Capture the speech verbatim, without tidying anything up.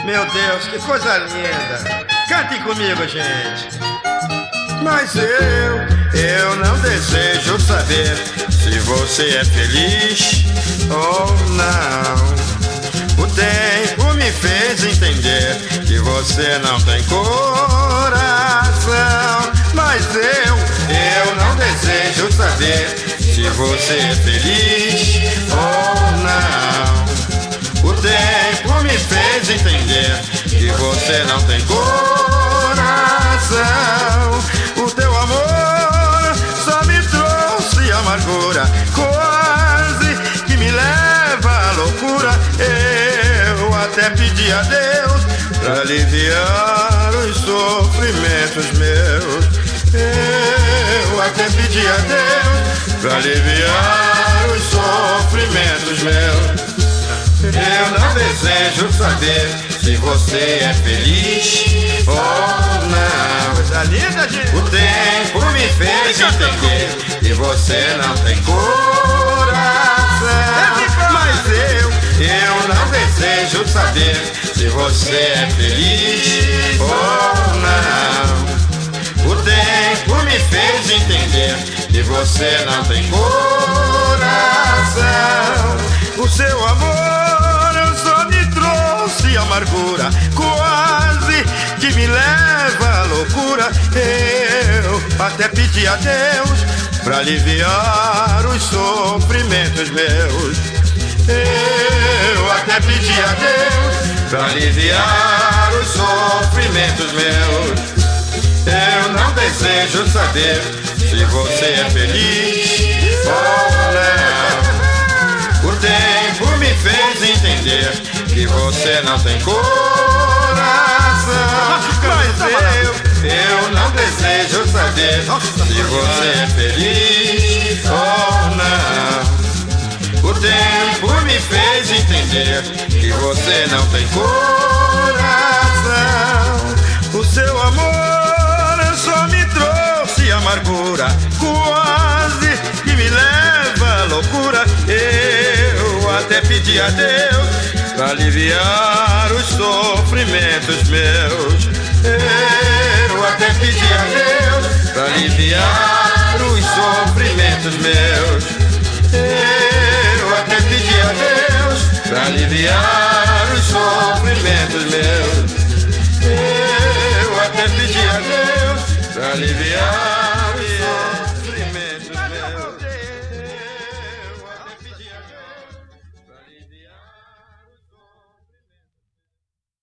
Meu Deus, que coisa linda! Cantem comigo, gente! Mas eu, eu não desejo saber se você é feliz ou não. O tempo me fez entender que você não tem coração. Mas eu, eu não desejo saber se você é feliz ou não. O tempo me fez entender que você não tem coração. O teu amor só me trouxe amargura, quase que me leva à loucura. Eu até pedi a Deus pra aliviar os sofrimentos meus. Eu até pedi a Deus pra aliviar os sofrimentos meus. Eu não desejo saber se você é feliz ou não. Coisa linda, gente. O tempo me fez entender que você não tem coração. Mas eu, eu não desejo saber se você é feliz ou não. O tempo me fez entender que você não tem coração. O seu amor só me trouxe amargura, quase que me leva à loucura. Eu até pedi a Deus pra aliviar os sofrimentos meus. Eu até pedi a Deus pra aliviar os sofrimentos meus. Eu não desejo saber se você é feliz ou não. O tempo me fez entender que você não tem coração. Mas eu, eu não desejo saber se você é feliz ou não. O tempo me fez entender que você não tem coração. O seu amor só me trouxe amargura, quase que me leva à loucura. Eu até pedi a Deus pra aliviar os sofrimentos meus. Eu até pedi a Deus pra aliviar os sofrimentos meus. Eu até pedi a Deus pra aliviar os sofrimentos meus. Eu até pedi a Deus pra aliviar